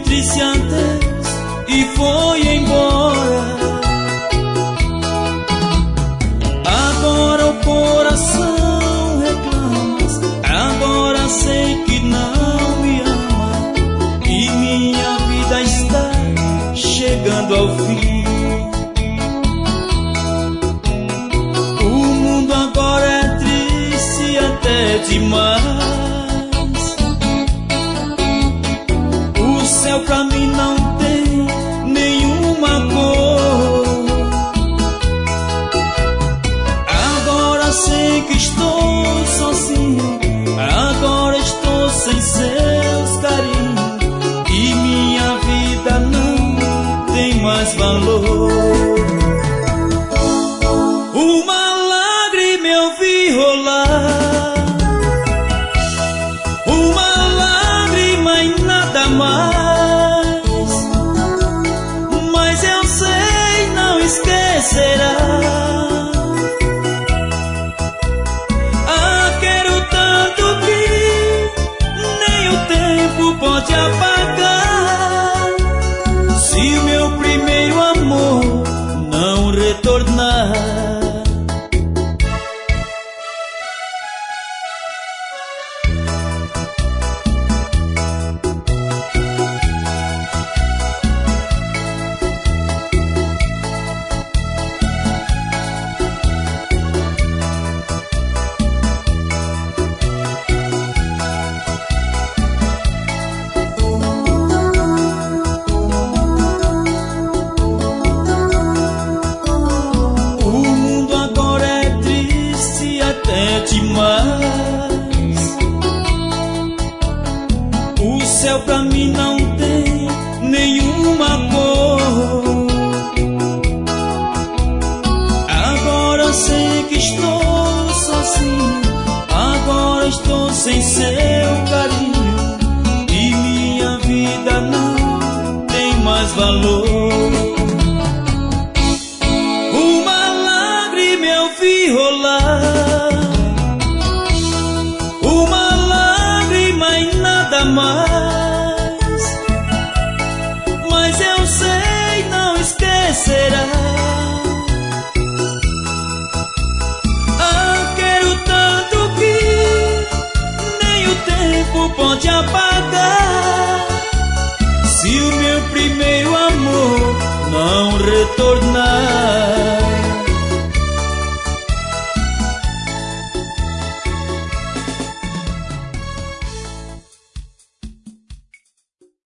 disse adeus e foi embora. Agora o coração reclama, agora sei que não me ama e minha vida está chegando ao fim. O mundo agora é triste até demais. O céu pra mim não tem nenhuma cor. Agora sei que estou sozinho, agora estou sem seus carinhos e minha vida não tem mais valor. Uma lágrima eu vi rolar, uma lágrima e nada mais, mas eu sei não esquecerá. Ah, quero tanto que nem o tempo pode apagar, se o meu primeiro amor não retornar. Demais. O céu pra mim não tem nenhuma cor. Agora eu sei que estou sozinho, agora estou sem seu carinho e minha vida não tem mais valor. Uma lágrima eu vi rolar, uma lágrima e nada mais, mas eu sei não esquecerá. Ah, quero tanto que nem o tempo pode apagar, se o meu primeiro amor não retornar.